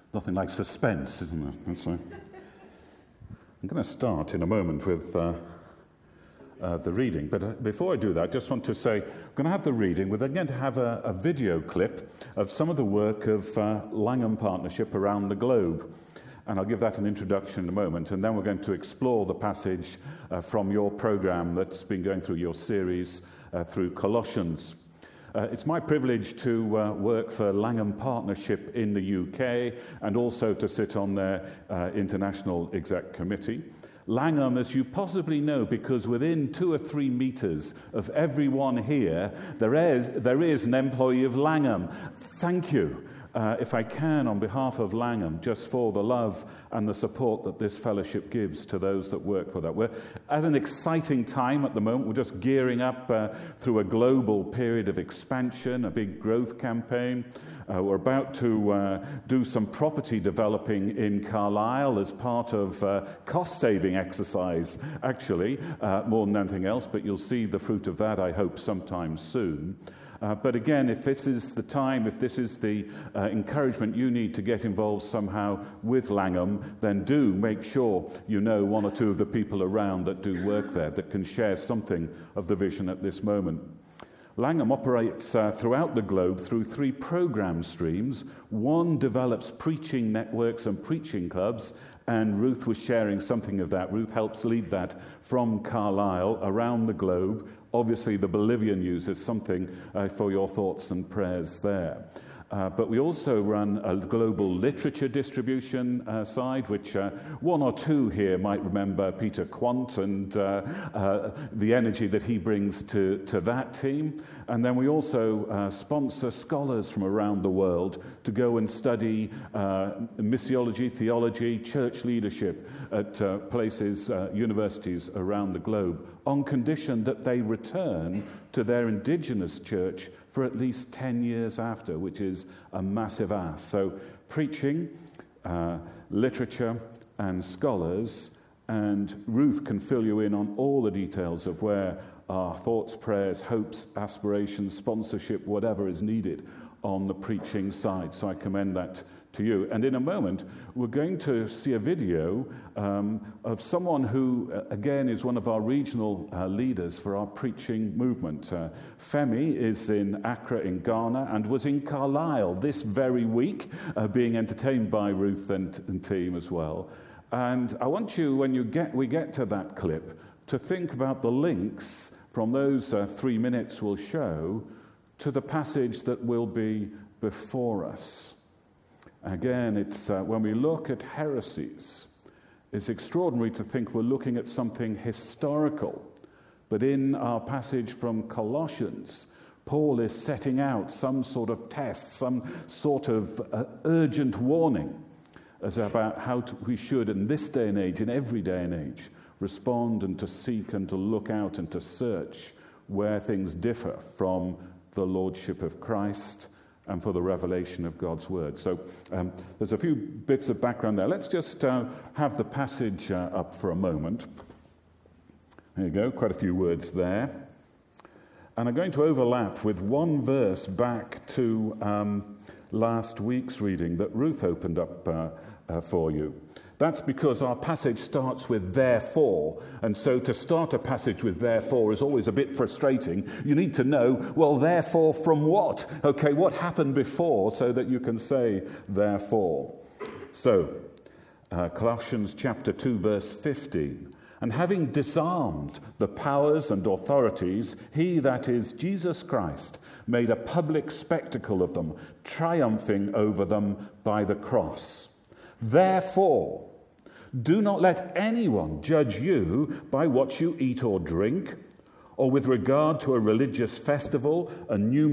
Nothing like suspense, isn't it? And so I'm going to start in a moment with the reading. But before I do that, I just want to say, I'm going to have the reading. We're then going to have a video clip of some of the work of Langham Partnership around the globe. And I'll give that an introduction in a moment. And then we're going to explore the passage from your program that's been going through your series through Colossians. It's my privilege to work for Langham Partnership in the UK and also to sit on their International Exec Committee. Langham, as you possibly know, because within 2 or 3 meters of everyone here, there is an employee of Langham. Thank you. If I can, on behalf of Langham, just for the love and the support that this fellowship gives to those that work for that. We're at an exciting time at the moment. We're just gearing up through a global period of expansion, a big growth campaign. We're about to do some property developing in Carlisle as part of cost-saving exercise, actually, more than anything else. But you'll see the fruit of that, I hope, sometime soon. But again, if this is the time, if this is the encouragement you need to get involved somehow with Langham, then do make sure you know 1 or 2 of the people around that do work there that can share something of the vision at this moment. Langham operates throughout the globe through 3 program streams. One develops preaching networks and preaching clubs, and Ruth was sharing something of that. Ruth helps lead that from Carlisle around the globe. Obviously, the Bolivian news is something for your thoughts and prayers there. But we also run a global literature distribution side, which 1 or 2 here might remember Peter Quant and the energy that he brings to that team. And then we also sponsor scholars from around the world to go and study missiology, theology, church leadership at places, universities around the globe, on condition that they return to their indigenous church for at least 10 years after, which is a massive ask. So preaching, literature, and scholars, and Ruth can fill you in on all the details of where our thoughts, prayers, hopes, aspirations, sponsorship, whatever is needed on the preaching side. So I commend that to you. And in a moment, we're going to see a video of someone who, again, is one of our regional leaders for our preaching movement. Femi is in Accra in Ghana and was in Carlisle this very week, being entertained by Ruth and team as well. And I want you, when we get to that clip, to think about the links from those 3 minutes we'll show to the passage that will be before us. Again, it's when we look at heresies, it's extraordinary to think we're looking at something historical. But in our passage from Colossians, Paul is setting out some sort of test, some sort of urgent warning as about how we should, in this day and age, in every day and age, respond and to seek and to look out and to search where things differ from the Lordship of Christ and for the revelation of God's Word. So there's a few bits of background there. Let's just have the passage up for a moment. There you go, quite a few words there. And I'm going to overlap with one verse back to last week's reading that Ruth opened up for you. That's because our passage starts with therefore, and so to start a passage with therefore is always a bit frustrating. You need to know, well, therefore from what? Okay, what happened before so that you can say therefore. So, Colossians chapter 2, verse 15. And having disarmed the powers and authorities, he, that is Jesus Christ, made a public spectacle of them, triumphing over them by the cross. Therefore, do not let anyone judge you by what you eat or drink, or with regard to a religious festival, a new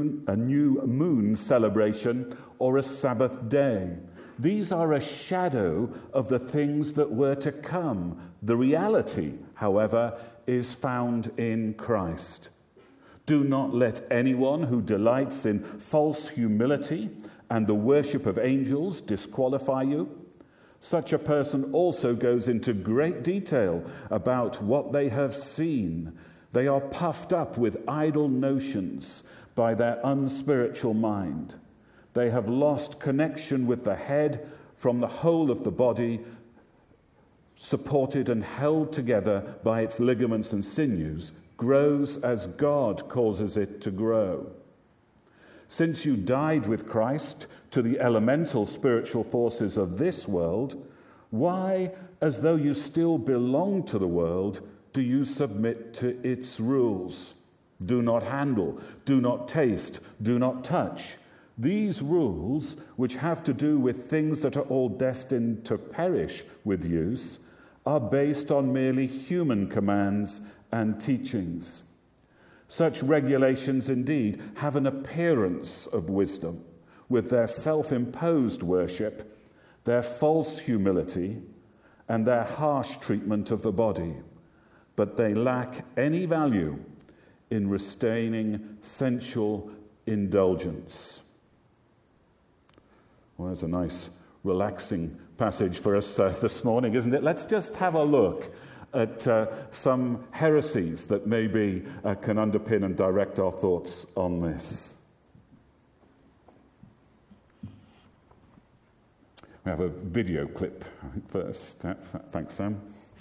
moon celebration, or a Sabbath day. These are a shadow of the things that were to come. The reality, however, is found in Christ. Do not let anyone who delights in false humility and the worship of angels disqualify you. Such a person also goes into great detail about what they have seen. They are puffed up with idle notions by their unspiritual mind. They have lost connection with the head from the whole of the body, supported and held together by its ligaments and sinews, grows as God causes it to grow. Since you died with Christ to the elemental spiritual forces of this world, why, as though you still belong to the world, do you submit to its rules? Do not handle, do not taste, do not touch. These rules, which have to do with things that are all destined to perish with use, are based on merely human commands and teachings. Such regulations indeed have an appearance of wisdom, with their self-imposed worship, their false humility, and their harsh treatment of the body, but they lack any value in restraining sensual indulgence. Well, that's a nice, relaxing passage for us this morning, isn't it? Let's just have a look at some heresies that maybe can underpin and direct our thoughts on this. We have a video clip, I think, first. Thanks, Sam.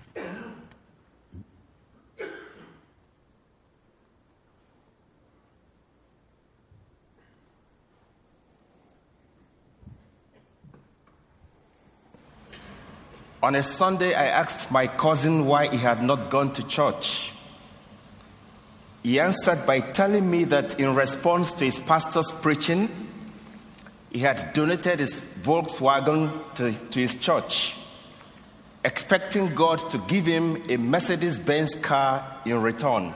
On a Sunday, I asked my cousin why he had not gone to church. He answered by telling me that in response to his pastor's preaching, he had donated his Volkswagen to his church, expecting God to give him a Mercedes-Benz car in return.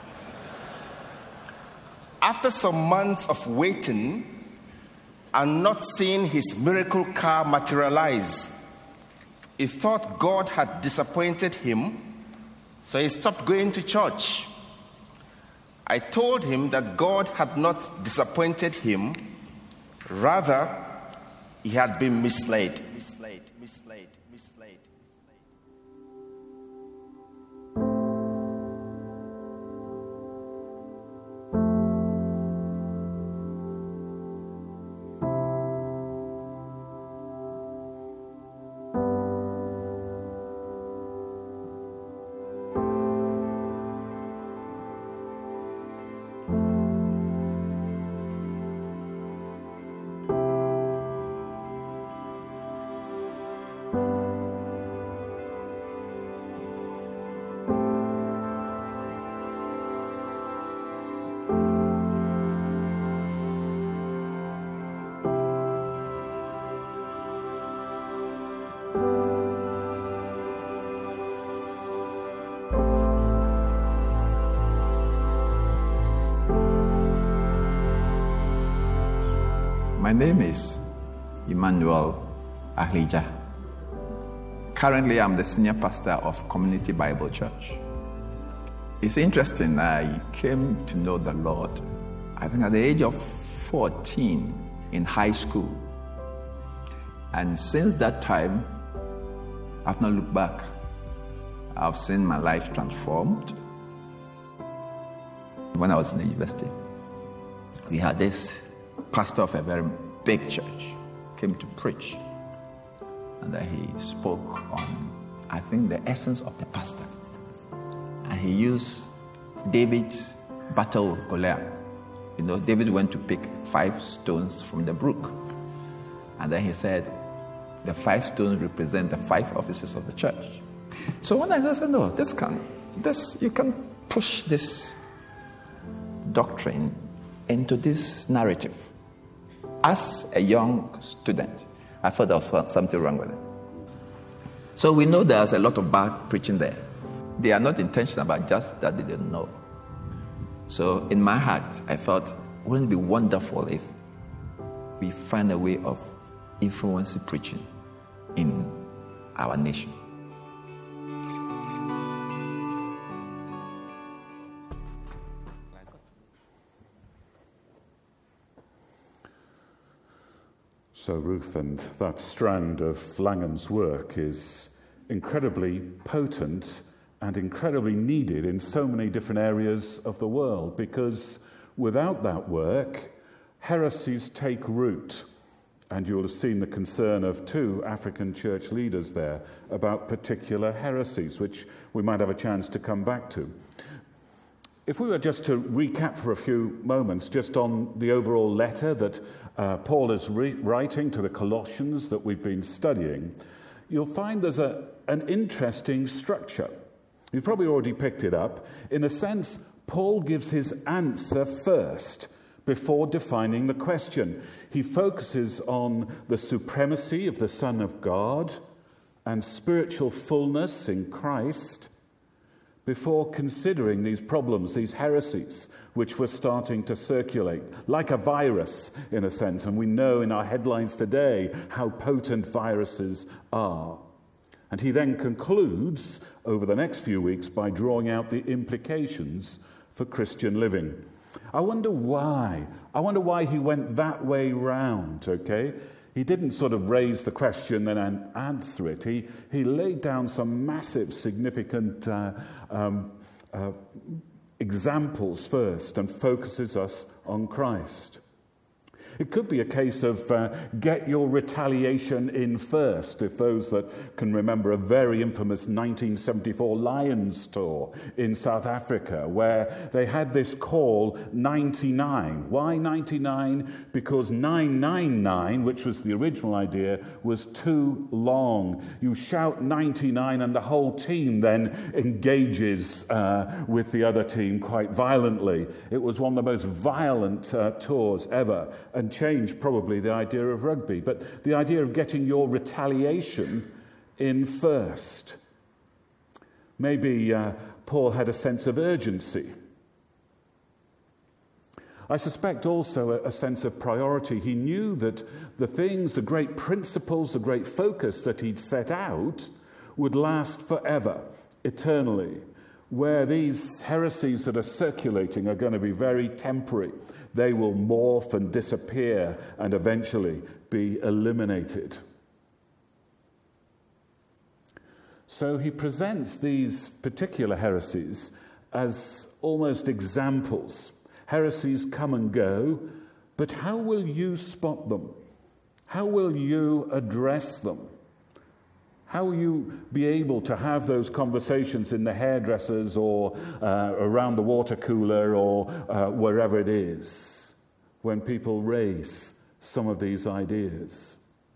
After some months of waiting and not seeing his miracle car materialize, he thought God had disappointed him, so he stopped going to church. I told him that God had not disappointed him, rather, he had been misled. My name is Emmanuel Ahlija. Currently, I'm the senior pastor of Community Bible Church. It's interesting, I came to know the Lord, I think at the age of 14 in high school. And since that time, I've not looked back. I've seen my life transformed. When I was in the university, we had this pastor of a very big church came to preach, and then he spoke on, I think, the essence of the pastor, and he used David's battle with Goliath. You know, David went to pick 5 stones from the brook, and then he said the 5 stones represent the 5 offices of the church. So when I said, no, you can push this doctrine into this narrative. As a young student, I thought there was something wrong with it. So we know there's a lot of bad preaching there. They are not intentional, but just that they didn't know. So in my heart, I thought, wouldn't it be wonderful if we find a way of influencing preaching in our nation? So Ruth, and that strand of Langham's work is incredibly potent and incredibly needed in so many different areas of the world, because without that work, heresies take root. And you'll have seen the concern of 2 African church leaders there about particular heresies, which we might have a chance to come back to. If we were just to recap for a few moments just on the overall letter that Paul is writing to the Colossians that we've been studying, you'll find there's an interesting structure. You've probably already picked it up. In a sense, Paul gives his answer first before defining the question. He focuses on the supremacy of the Son of God and spiritual fullness in Christ before considering these problems, these heresies, which were starting to circulate, like a virus, in a sense. And we know in our headlines today how potent viruses are. And he then concludes, over the next few weeks, by drawing out the implications for Christian living. I wonder why. I wonder why he went that way round, okay? He didn't sort of raise the question and then answer it. He laid down some massive, significant examples first and focuses us on Christ. It could be a case of get your retaliation in first, if those that can remember a very infamous 1974 Lions tour in South Africa, where they had this call 99. Why 99? Because 999, which was the original idea, was too long. You shout 99 and the whole team then engages with the other team quite violently. It was one of the most violent tours ever, and changed probably the idea of rugby, but the idea of getting your retaliation in first. Maybe Paul had a sense of urgency. I suspect also a sense of priority. He knew that the things, the great principles, the great focus that he'd set out would last forever, eternally, where these heresies that are circulating are going to be very temporary. They will morph and disappear and eventually be eliminated. So he presents these particular heresies as almost examples. Heresies come and go, but how will you spot them? How will you address them? How will you be able to have those conversations in the hairdressers or around the water cooler or wherever it is when people raise some of these ideas?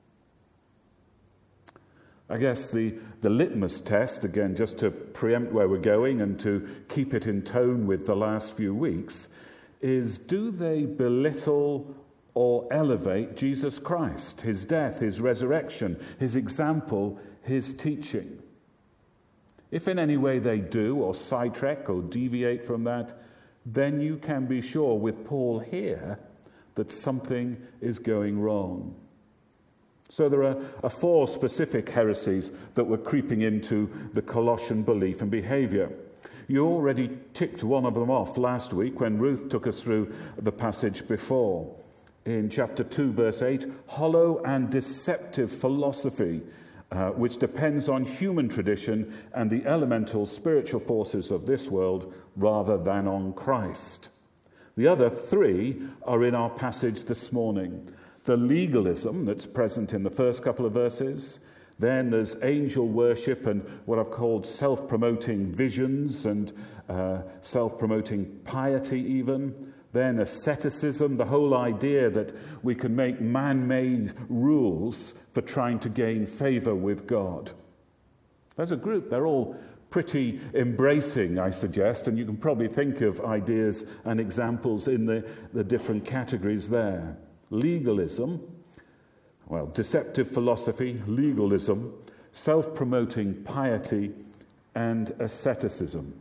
I guess the litmus test, again, just to preempt where we're going and to keep it in tone with the last few weeks, is do they belittle or elevate Jesus Christ, his death, his resurrection, his example, his teaching? If in any way they do, or sidetrack or deviate from that, then you can be sure with Paul here that something is going wrong. So there are 4 specific heresies that were creeping into the Colossian belief and behavior. You already ticked one of them off last week when Ruth took us through the passage before. In chapter 2, verse 8, hollow and deceptive philosophy, which depends on human tradition and the elemental spiritual forces of this world rather than on Christ. The other 3 are in our passage this morning. The legalism that's present in the first couple of verses. Then there's angel worship and what I've called self-promoting visions and self-promoting piety even. Then asceticism, the whole idea that we can make man-made rules for trying to gain favor with God. As a group, they're all pretty embracing, I suggest, and you can probably think of ideas and examples in the different categories there. Legalism, well, deceptive philosophy, legalism, self-promoting piety, and asceticism.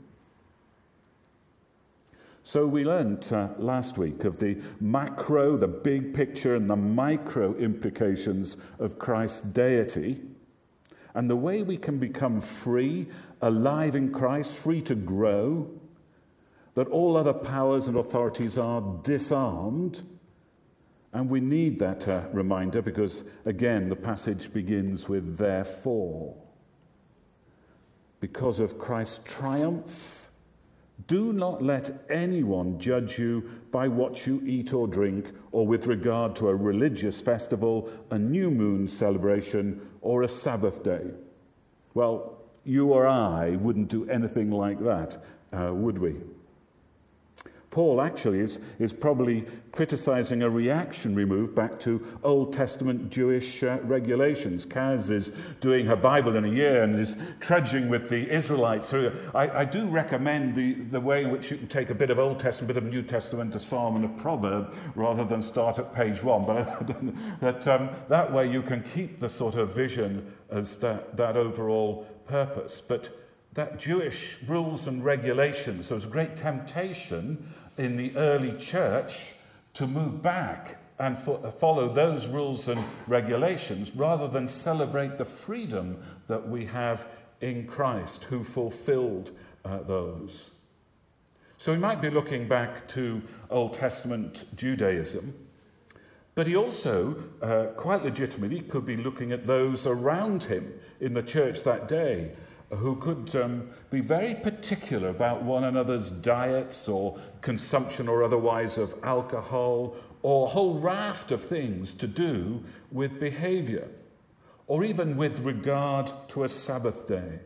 So we learned last week of the macro, the big picture, and the micro implications of Christ's deity, and the way we can become free, alive in Christ, free to grow, that all other powers and authorities are disarmed. And we need that reminder because, again, the passage begins with therefore. Because of Christ's triumph, Do not let anyone judge you by what you eat or drink, or with regard to a religious festival, a new moon celebration, or a Sabbath day. Well, you or I wouldn't do anything like that, would we? Paul actually is probably criticizing a reactionary move back to Old Testament Jewish regulations. Kaz is doing her Bible in a year and is trudging with the Israelites through. I do recommend the way in which you can take a bit of Old Testament, a bit of New Testament, a Psalm and a proverb, rather than start at page 1. But that way you can keep the sort of vision as that overall purpose. But that Jewish rules and regulations, there was a great temptation in the early church to move back and follow those rules and regulations rather than celebrate the freedom that we have in Christ, who fulfilled those. So we might be looking back to Old Testament Judaism, but he also, quite legitimately, could be looking at those around him in the church that day, who could be very particular about one another's diets or consumption or otherwise of alcohol, or a whole raft of things to do with behavior, or even with regard to a Sabbath day.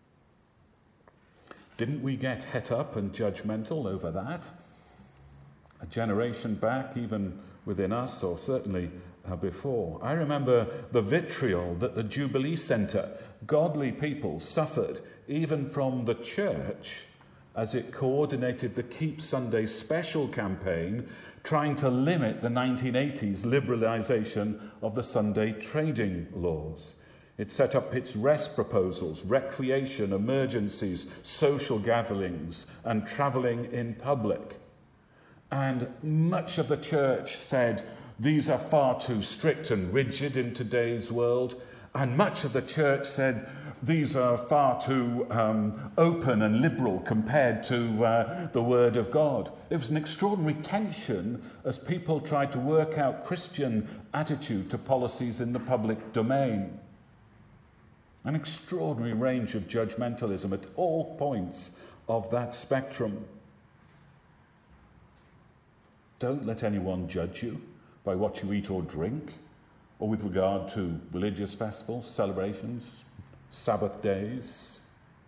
Didn't we get het up and judgmental over that? A generation back, even within us, or certainly before. I remember the vitriol that the Jubilee Centre, godly people, suffered even from the church as it coordinated the Keep Sunday Special campaign, trying to limit the 1980s liberalisation of the Sunday trading laws. It set up its rest proposals, recreation, emergencies, social gatherings, and travelling in public. And much of the church said, these are far too strict and rigid in today's world. And much of the church said, these are far too open and liberal compared to the Word of God. There was an extraordinary tension as people tried to work out Christian attitude to policies in the public domain. An extraordinary range of judgmentalism at all points of that spectrum. Don't let anyone judge you by what you eat or drink, or with regard to religious festivals, celebrations, Sabbath days.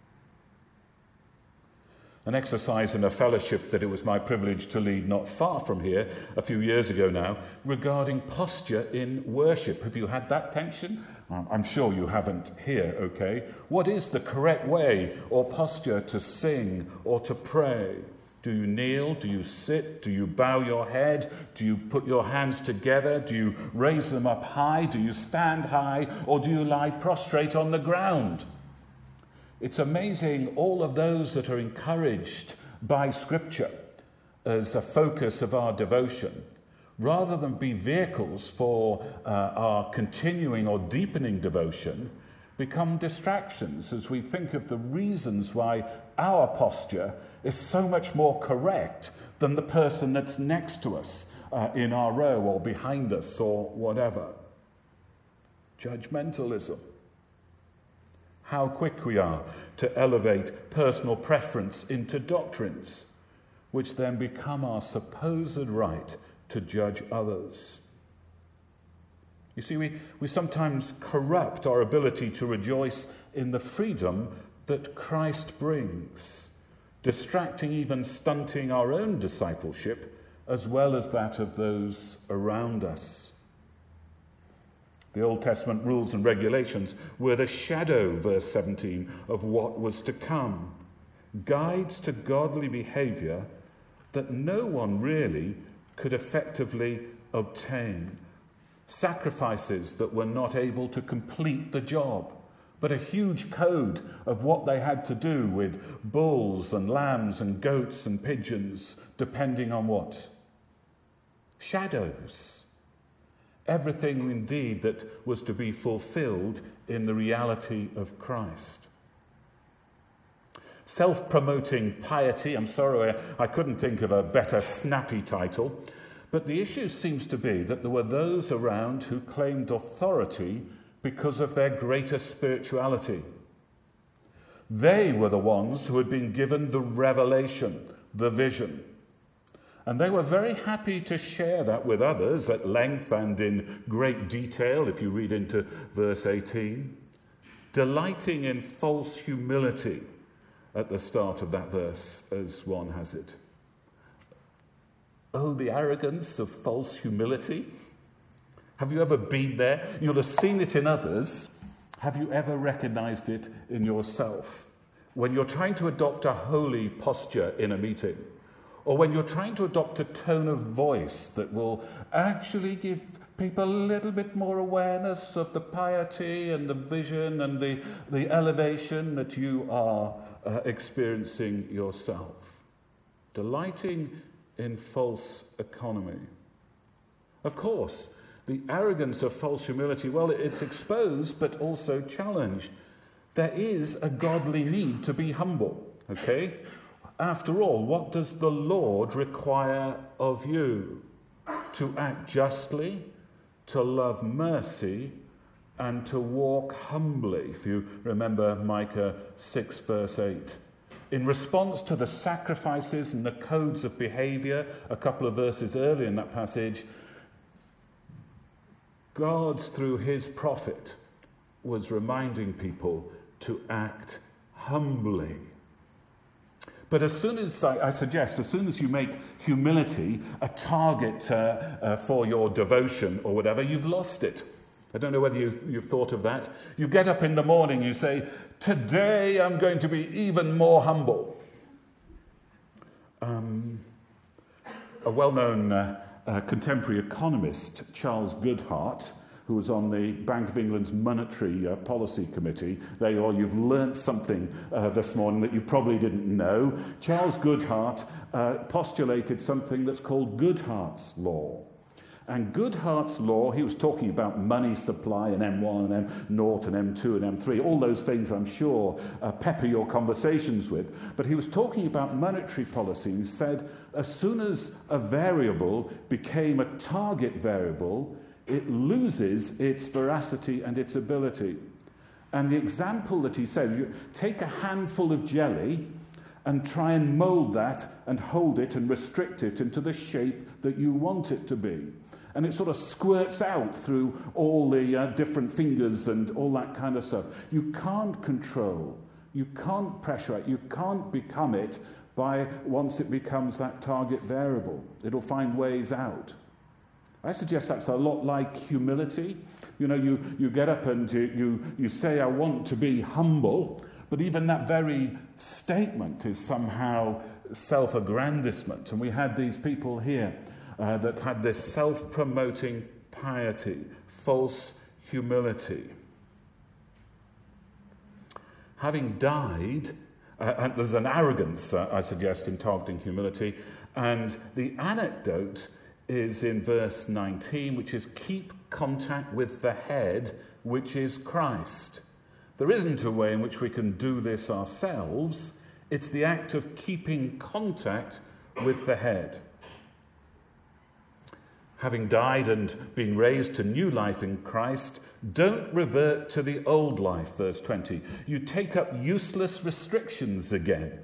An exercise in a fellowship that it was my privilege to lead not far from here, a few years ago now, regarding posture in worship. Have you had that tension? I'm sure you haven't here, okay? What is the correct way or posture to sing or to pray? Do you kneel? Do you sit? Do you bow your head? Do you put your hands together? Do you raise them up high? Do you stand high? Or do you lie prostrate on the ground? It's amazing, all of those that are encouraged by Scripture as a focus of our devotion, rather than be vehicles for our continuing or deepening devotion, become distractions as we think of the reasons why our posture is so much more correct than the person that's next to us in our row or behind us or whatever. Judgmentalism. How quick we are to elevate personal preference into doctrines, which then become our supposed right to judge others. You see, we sometimes corrupt our ability to rejoice in the freedom that Christ brings, distracting, even stunting our own discipleship as well as that of those around us. The Old Testament rules and regulations were the shadow, verse 17, of what was to come, guides to godly behavior that no one really could effectively obtain, sacrifices that were not able to complete the job, but a huge code of what they had to do with bulls and lambs and goats and pigeons, depending on what? Shadows. Everything indeed that was to be fulfilled in the reality of Christ. Self-promoting piety, I'm sorry, I couldn't think of a better snappy title, but the issue seems to be that there were those around who claimed authority because of their greater spirituality. They were the ones who had been given the revelation, the vision. And they were very happy to share that with others at length and in great detail, if you read into verse 18. Delighting in false humility at the start of that verse, as one has it. Oh, the arrogance of false humility. Have you ever been there? You'll have seen it in others. Have you ever recognized it in yourself? When you're trying to adopt a holy posture in a meeting, or when you're trying to adopt a tone of voice that will actually give people a little bit more awareness of the piety and the vision and the elevation that you are experiencing yourself. Delighting in false economy. Of course, the arrogance of false humility, well, it's exposed but also challenged. There is a godly need to be humble, okay? After all, what does the Lord require of you? To act justly, to love mercy, and to walk humbly. If you remember Micah 6, verse 8. In response to the sacrifices and the codes of behavior, a couple of verses earlier in that passage, God, through his prophet, was reminding people to act humbly. But as soon as, I suggest, as soon as you make humility a target for your devotion or whatever, you've lost it. I don't know whether you've thought of that. You get up in the morning, you say, today I'm going to be even more humble. A well-known contemporary economist, Charles Goodhart, who was on the Bank of England's Monetary Policy Committee. There you are, you've learnt something this morning that you probably didn't know. Charles Goodhart postulated something that's called Goodhart's Law. And Goodhart's Law, he was talking about money supply and M1 and M0 and M2 and M3, all those things I'm sure pepper your conversations with. But he was talking about monetary policy. He said, as soon as a variable became a target variable, it loses its veracity and its ability. And the example that he said, you take a handful of jelly and try and mold that and hold it and restrict it into the shape that you want it to be. And it sort of squirts out through all the different fingers and all that kind of stuff. You can't control, you can't pressure it, you can't become it by once it becomes that target variable. It'll find ways out. I suggest that's a lot like humility. You know, you get up and you say, I want to be humble, but even that very statement is somehow self-aggrandizement. And we had these people here that had this self-promoting piety, false humility. Having died, and there's an arrogance, I suggest, in targeting humility, and the anecdote is in verse 19, which is keep contact with the head, which is Christ. There isn't a way in which we can do this ourselves. It's the act of keeping contact with the head. Having died and been raised to new life in Christ, don't revert to the old life, verse 20. You take up useless restrictions again.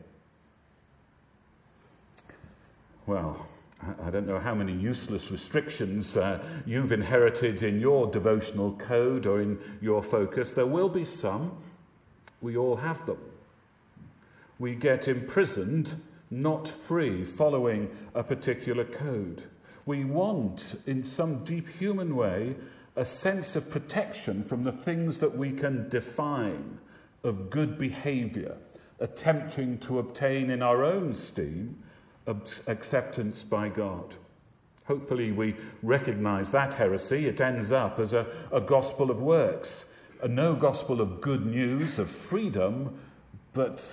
Well, I don't know how many useless restrictions you've inherited in your devotional code or in your focus. There will be some. We all have them. We get imprisoned, not free, following a particular code. We want, in some deep human way, a sense of protection from the things that we can define of good behavior, attempting to obtain in our own esteem acceptance by God. Hopefully we recognize that heresy. It ends up as a gospel of works, no gospel of good news, of freedom, but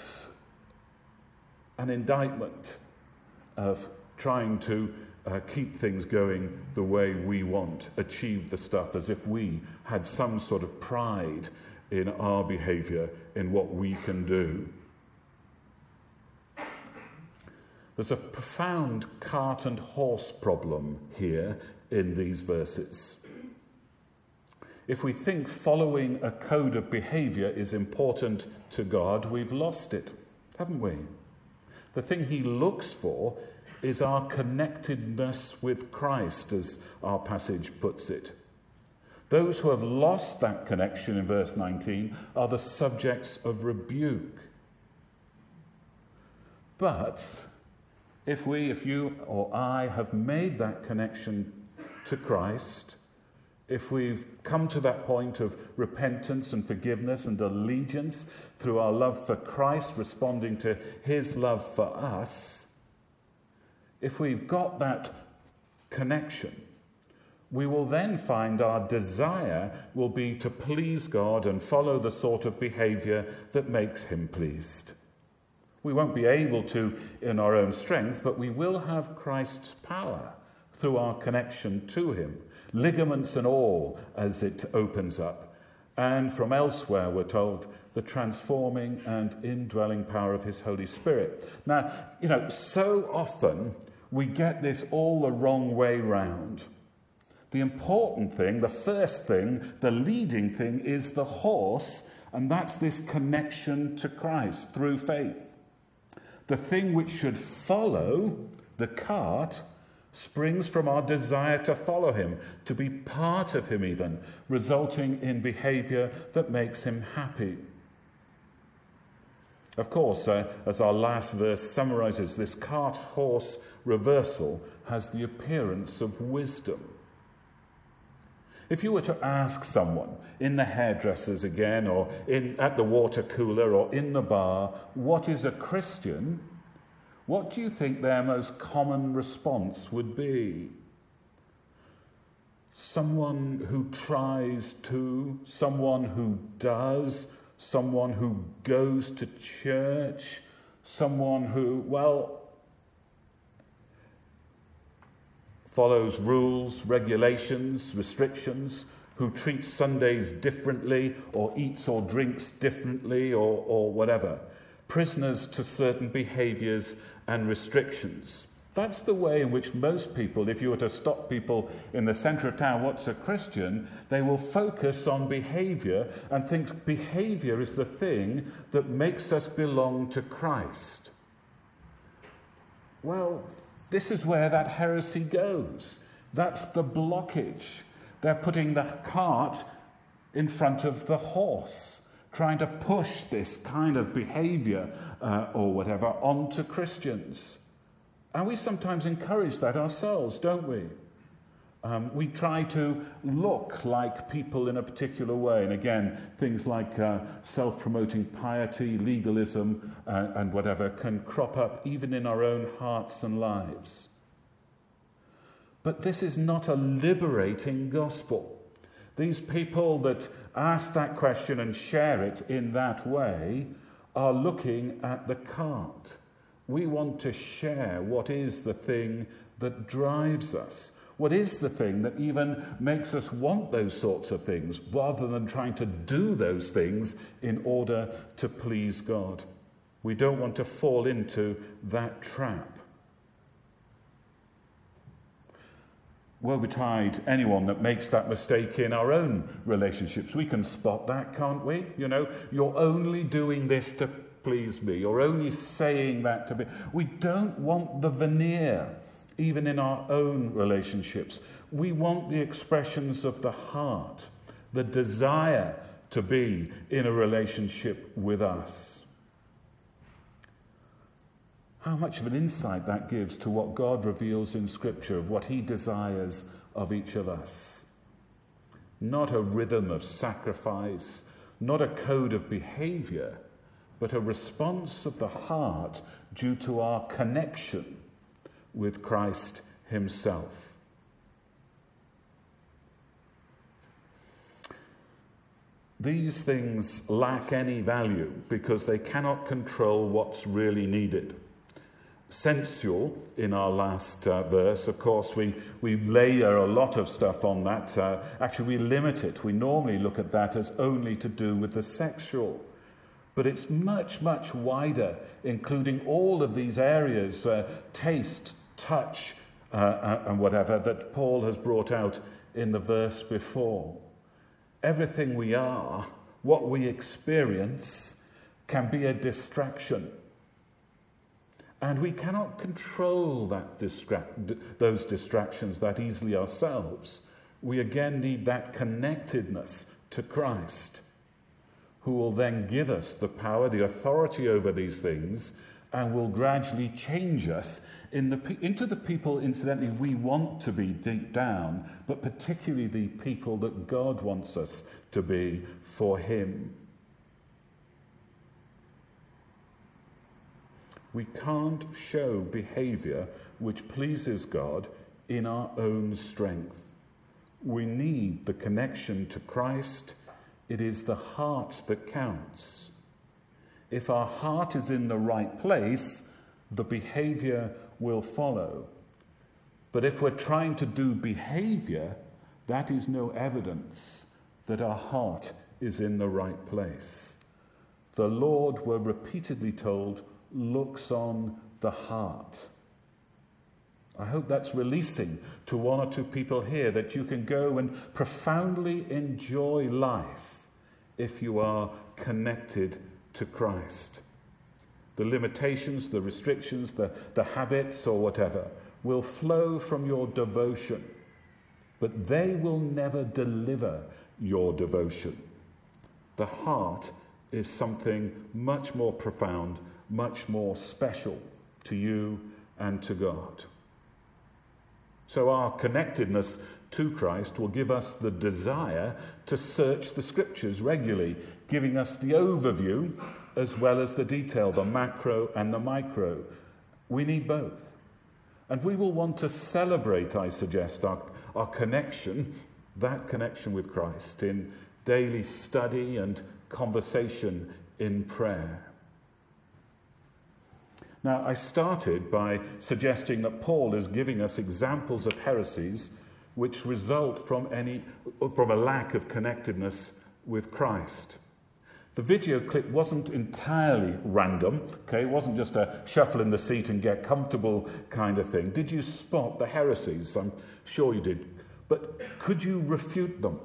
an indictment of trying to keep things going the way we want, achieve the stuff as if we had some sort of pride in our behavior, in what we can do. There's a profound cart and horse problem here in these verses. If we think following a code of behavior is important to God, we've lost it, haven't we? The thing he looks for is our connectedness with Christ, as our passage puts it. Those who have lost that connection in verse 19 are the subjects of rebuke. But if you or I have made that connection to Christ, if we've come to that point of repentance and forgiveness and allegiance through our love for Christ, responding to his love for us, if we've got that connection, we will then find our desire will be to please God and follow the sort of behavior that makes him pleased. We won't be able to in our own strength, but we will have Christ's power through our connection to him, ligaments and all, as it opens up. And from elsewhere, we're told, the transforming and indwelling power of his Holy Spirit. Now, so often we get this all the wrong way round. The important thing, the first thing, the leading thing is the horse, and that's this connection to Christ through faith. The thing which should follow the cart springs from our desire to follow him, to be part of him even, resulting in behavior that makes him happy. Of course, as our last verse summarizes, this cart-horse reversal has the appearance of wisdom. If you were to ask someone in the hairdressers again, or at the water cooler, or in the bar, what is a Christian, what do you think their most common response would be? Someone who tries to, someone who does, someone who goes to church, someone who, follows rules, regulations, restrictions, who treats Sundays differently, or eats or drinks differently, or whatever. Prisoners to certain behaviors and restrictions. That's the way in which most people, if you were to stop people in the centre of town, what's a Christian, they will focus on behavior and think behavior is the thing that makes us belong to Christ. Well, this is where that heresy goes. That's the blockage. They're putting the cart in front of the horse, trying to push this kind of behavior or whatever onto Christians. And we sometimes encourage that ourselves, don't we? We try to look like people in a particular way. And again, things like self-promoting piety, legalism, and whatever can crop up even in our own hearts and lives. But this is not a liberating gospel. These people that ask that question and share it in that way are looking at the cart. We want to share what is the thing that drives us. What is the thing that even makes us want those sorts of things, rather than trying to do those things in order to please God? We don't want to fall into that trap. Woe betide anyone that makes that mistake in our own relationships. We can spot that, can't we? You're only doing this to please me. You're only saying that to me. We don't want the veneer, even in our own relationships. We want the expressions of the heart, the desire to be in a relationship with us. How much of an insight that gives to what God reveals in Scripture of what he desires of each of us. Not a rhythm of sacrifice, not a code of behavior, but a response of the heart due to our connection with Christ himself. These things lack any value because they cannot control what's really needed. Sensual, in our last verse, of course, we layer a lot of stuff on that. Actually, we limit it. We normally look at that as only to do with the sexual. But it's much, much wider, including all of these areas, taste, touch, and whatever, that Paul has brought out in the verse before. everything we are, what we experience, can be a distraction. And we cannot control those distractions that easily ourselves. We again need that connectedness to Christ, who will then give us the power, the authority over these things, and will gradually change us into the people, incidentally, we want to be deep down, but particularly the people that God wants us to be for Him. We can't show behavior which pleases God in our own strength. We need the connection to Christ. It is the heart that counts. If our heart is in the right place, the behavior will follow. But if we're trying to do behavior, that is no evidence that our heart is in the right place. The Lord, we're repeatedly told, looks on the heart. I hope that's releasing to one or two people here, that you can go and profoundly enjoy life if you are connected to Christ. The limitations, the restrictions, the habits or whatever will flow from your devotion, but they will never deliver your devotion. The heart is something much more profound, much more special to you and to God. So our connectedness to Christ will give us the desire to search the Scriptures regularly, giving us the overview as well as the detail, the macro and the micro. We need both. And we will want to celebrate, I suggest, our connection, that connection with Christ, in daily study and conversation in prayer. Now, I started by suggesting that Paul is giving us examples of heresies which result from a lack of connectedness with Christ. The video clip wasn't entirely random, okay? It wasn't just a shuffle in the seat and get comfortable kind of thing. Did you spot the heresies? I'm sure you did. But could you refute them?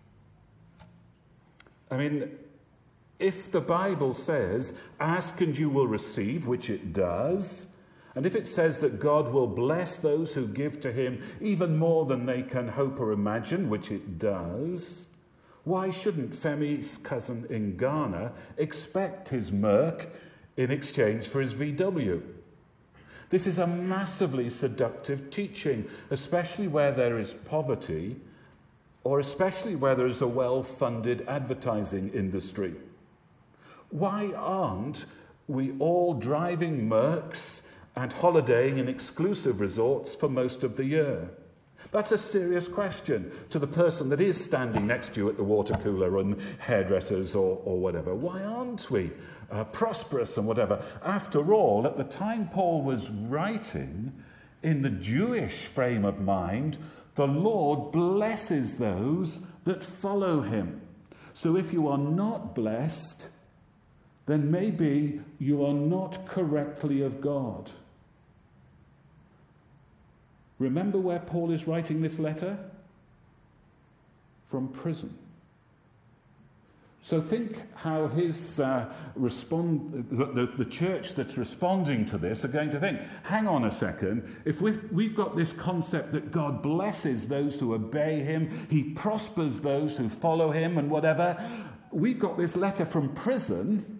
I mean, if the Bible says, ask and you will receive, which it does, and if it says that God will bless those who give to him even more than they can hope or imagine, which it does, why shouldn't Femi's cousin in Ghana expect his Merc in exchange for his VW? This is a massively seductive teaching, especially where there is poverty, or especially where there is a well-funded advertising industry. Why aren't we all driving Mercs and holidaying in exclusive resorts for most of the year? That's a serious question to the person that is standing next to you at the water cooler and hairdressers or whatever. Why aren't we prosperous and whatever? After all, at the time Paul was writing, in the Jewish frame of mind, the Lord blesses those that follow him. So if you are not blessed, then maybe you are not correctly of God. Remember where Paul is writing this letter? From prison. So think how his the church that's responding to this are going to think, hang on a second, if we've got this concept that God blesses those who obey him, he prospers those who follow him and whatever, we've got this letter from prison.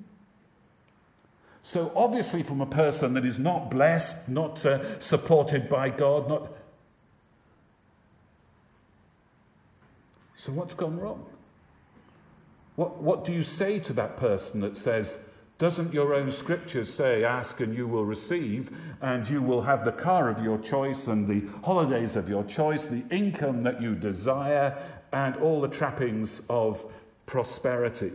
So obviously from a person that is not blessed, not supported by God, So what's gone wrong? What do you say to that person that says, doesn't your own scriptures say, ask and you will receive, and you will have the car of your choice and the holidays of your choice, the income that you desire, and all the trappings of prosperity?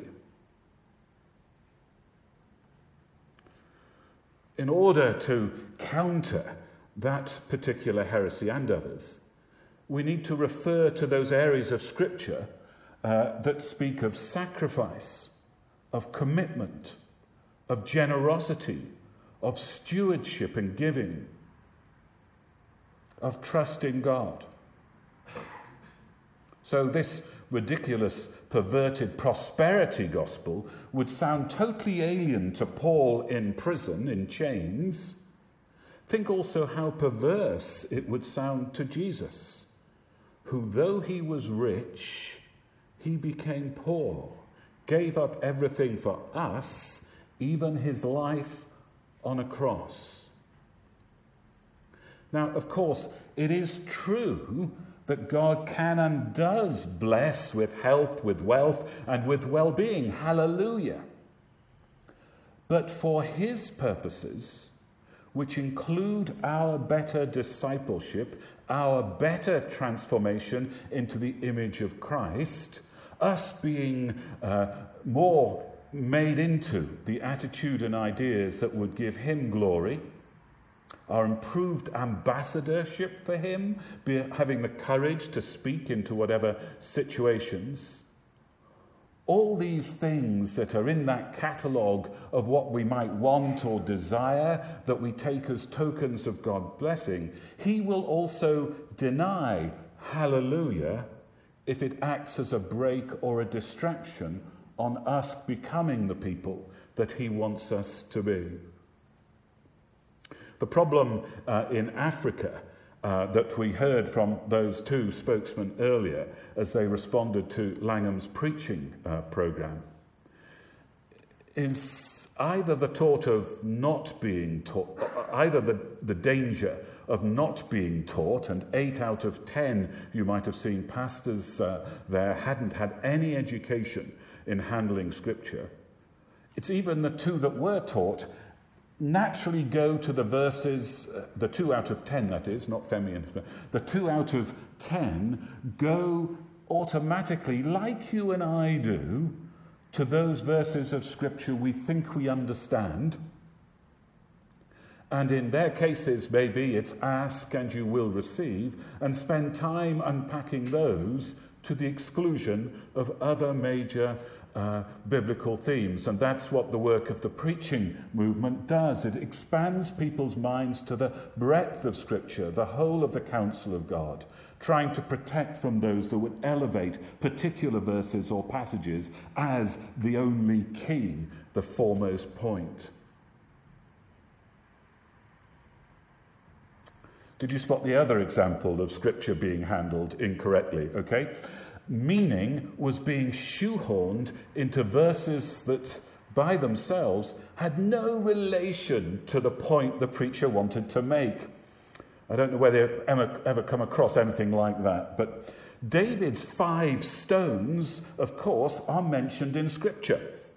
In order to counter that particular heresy and others, we need to refer to those areas of Scripture that speak of sacrifice, of commitment, of generosity, of stewardship and giving, of trust in God. So this ridiculous, perverted prosperity gospel would sound totally alien to Paul in prison, in chains, think also how perverse it would sound to Jesus, who, though he was rich, he became poor, gave up everything for us, even his life on a cross. Now, of course, it is true that God can and does bless with health, with wealth, and with well-being. Hallelujah. But for his purposes, which include our better discipleship, our better transformation into the image of Christ, us being more made into the attitude and ideas that would give him glory, our improved ambassadorship for him, having the courage to speak into whatever situations, all these things that are in that catalogue of what we might want or desire that we take as tokens of God's blessing, he will also deny, hallelujah, if it acts as a break or a distraction on us becoming the people that he wants us to be. The problem in Africa that we heard from those two spokesmen earlier as they responded to Langham's preaching program is either the thought of not being taught, either the danger of not being taught, and 8 out of 10, you might have seen pastors there hadn't had any education in handling Scripture. It's even the two that were taught naturally go to the verses, the 2 out of 10 that is, not Femi and the 2 out of 10 go automatically, like you and I do, to those verses of Scripture we think we understand. And in their cases, maybe it's ask and you will receive, and spend time unpacking those to the exclusion of other major biblical themes. And that's what the work of the preaching movement does. It expands people's minds to the breadth of Scripture, the whole of the counsel of God, trying to protect from those that would elevate particular verses or passages as the only key, the foremost point. Did you spot the other example of Scripture being handled incorrectly? Okay? Meaning was being shoehorned into verses that by themselves had no relation to the point the preacher wanted to make. I don't know whether you've ever come across anything like that, but David's 5 stones, of course, are mentioned in Scripture.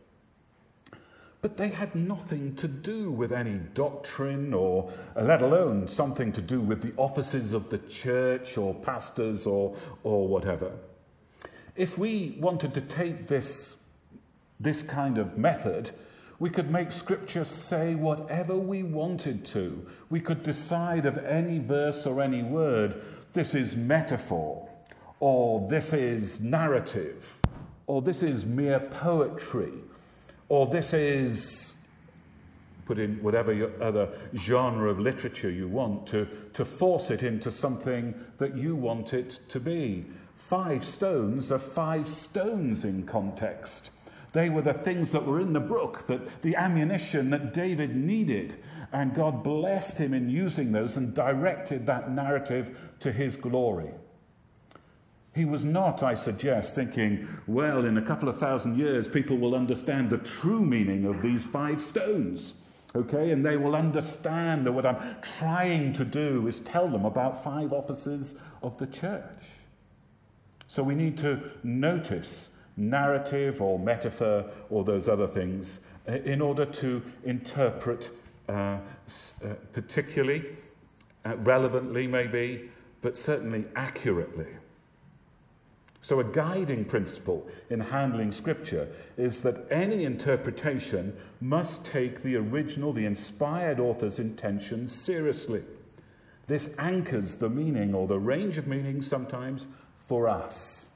But they had nothing to do with any doctrine or let alone something to do with the offices of the church or pastors or whatever. If we wanted to take this kind of method, we could make Scripture say whatever we wanted to. We could decide of any verse or any word, this is metaphor, or this is narrative, or this is mere poetry, or this is, put in whatever your other genre of literature you want, to force it into something that you want it to be. 5 stones are 5 stones in context. They were the things that were in the brook, that the ammunition that David needed, and God blessed him in using those and directed that narrative to his glory. He was not, I suggest, thinking, well, in a couple of thousand years, people will understand the true meaning of these 5 stones, okay? And they will understand that what I'm trying to do is tell them about 5 offices of the church. So we need to notice narrative or metaphor or those other things in order to interpret particularly, relevantly maybe, but certainly accurately. So a guiding principle in handling Scripture is that any interpretation must take the original, the inspired author's intention seriously. This anchors the meaning or the range of meanings sometimes for us.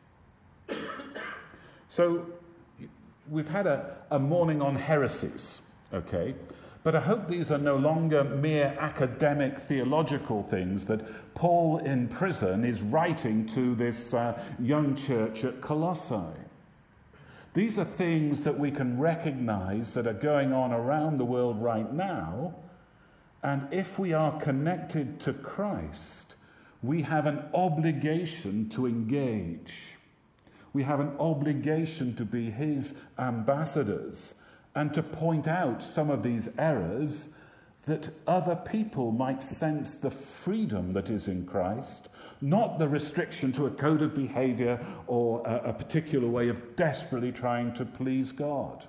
So we've had a morning on heresies, okay? But I hope these are no longer mere academic theological things that Paul in prison is writing to this young church at Colossae. These are things that we can recognize that are going on around the world right now. And if we are connected to Christ, we have an obligation to engage. We have an obligation to be his ambassadors and to point out some of these errors that other people might sense the freedom that is in Christ, not the restriction to a code of behavior or a particular way of desperately trying to please God.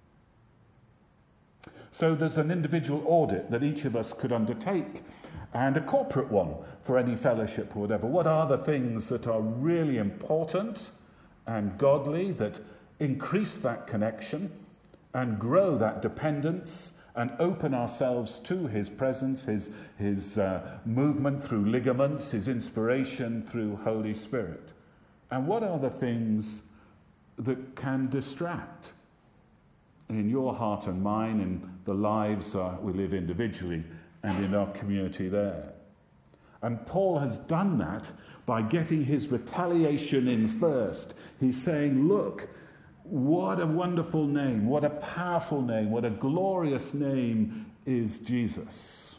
So there's an individual audit that each of us could undertake, and a corporate one for any fellowship or whatever. What are the things that are really important and godly that increase that connection and grow that dependence and open ourselves to his presence, his movement through ligaments, his inspiration through Holy Spirit? And what are the things that can distract in your heart and mine, in the lives we live individually and in our community there? And Paul has done that by getting his retaliation in first. He's saying, look, what a wonderful name, what a powerful name, what a glorious name is Jesus.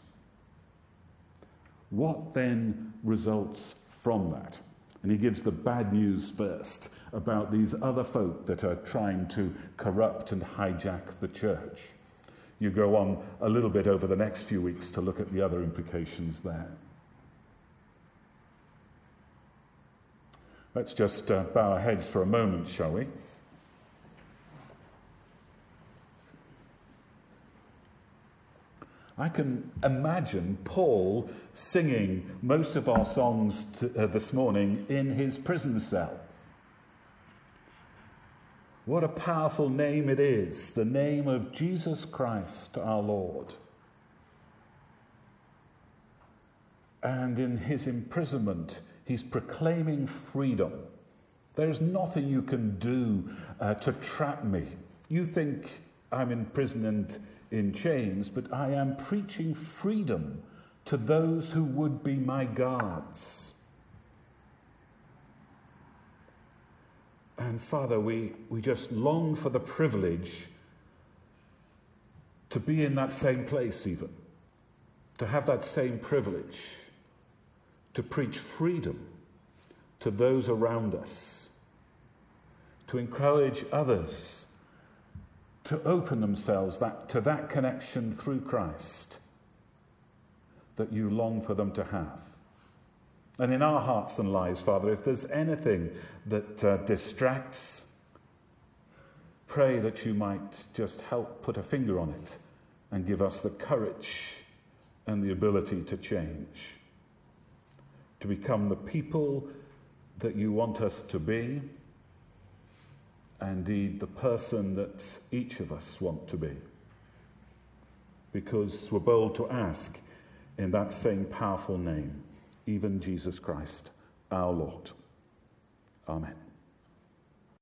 What then results from that? And he gives the bad news first about these other folk that are trying to corrupt and hijack the church. You go on a little bit over the next few weeks to look at the other implications there. Let's just bow our heads for a moment, shall we? I can imagine Paul singing most of our songs this morning in his prison cell. What a powerful name it is, the name of Jesus Christ our Lord. And in his imprisonment, he's proclaiming freedom. There's nothing you can do to trap me. You think I'm in prison and in chains, but I am preaching freedom to those who would be my guards. And Father, we just long for the privilege to be in that same place even, to have that same privilege, to preach freedom to those around us, to encourage others to open themselves to that connection through Christ that you long for them to have. And in our hearts and lives, Father, if there's anything that distracts, pray that you might just help put a finger on it and give us the courage and the ability to change, to become the people that you want us to be, and indeed the person that each of us want to be. Because we're bold to ask in that same powerful name, even Jesus Christ, our Lord. Amen.